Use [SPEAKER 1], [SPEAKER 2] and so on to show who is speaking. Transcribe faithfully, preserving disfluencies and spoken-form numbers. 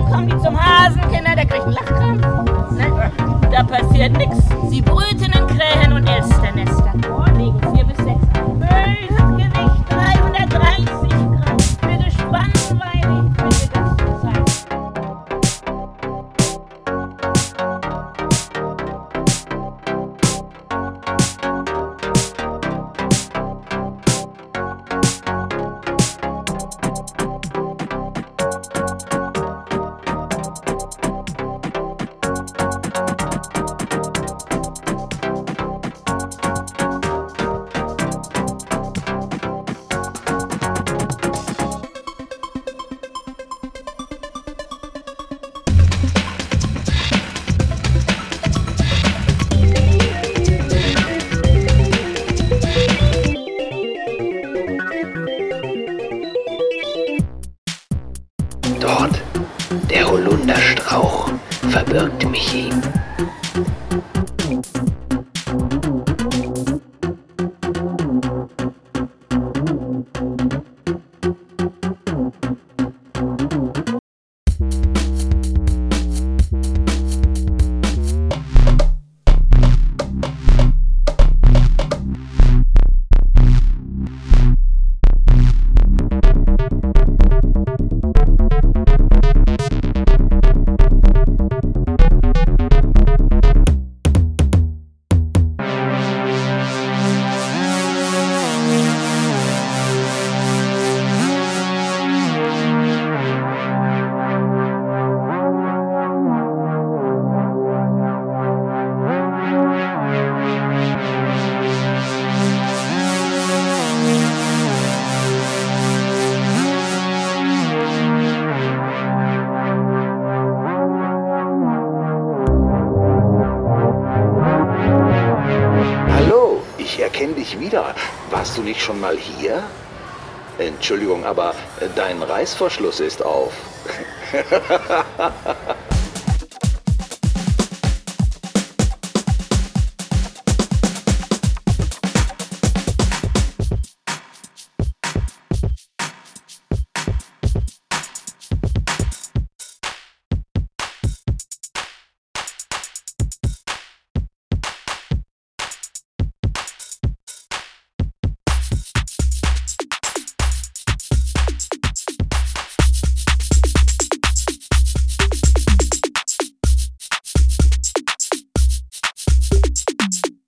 [SPEAKER 1] kommen die zum Hasen, Kinder, der kriegt einen Lachkrampf. Ne? Da passiert nix. Sie brüten in Krähen und Elsternester. Legen vier bis sechs Eier. Böses Gewicht, dreihundertdreißig Gramm. Für Spannweine für die ganze Zeit.
[SPEAKER 2] Dort, der Holunderstrauch, verbirgt mich ihm.
[SPEAKER 3] Ich erkenne dich wieder. Warst du nicht schon mal hier? Entschuldigung, aber dein Reißverschluss ist auf.